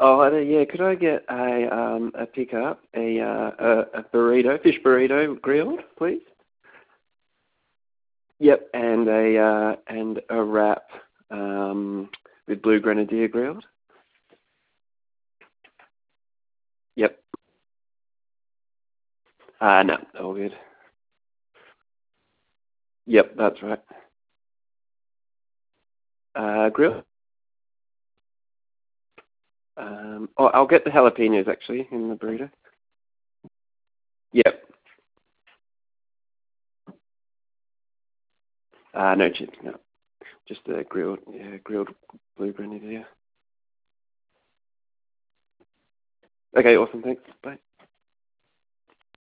Oh, hi there. Yeah, could I get a pickup, a burrito, fish burrito grilled, please? Yep, and a wrap with blue grenadier grilled. Yep. No, all good. Yep, that's right. Grill. I'll get the jalapenos actually in the burrito. Yep. No chips, no. Just a grilled blue grenadier. Okay, awesome. Thanks. Bye.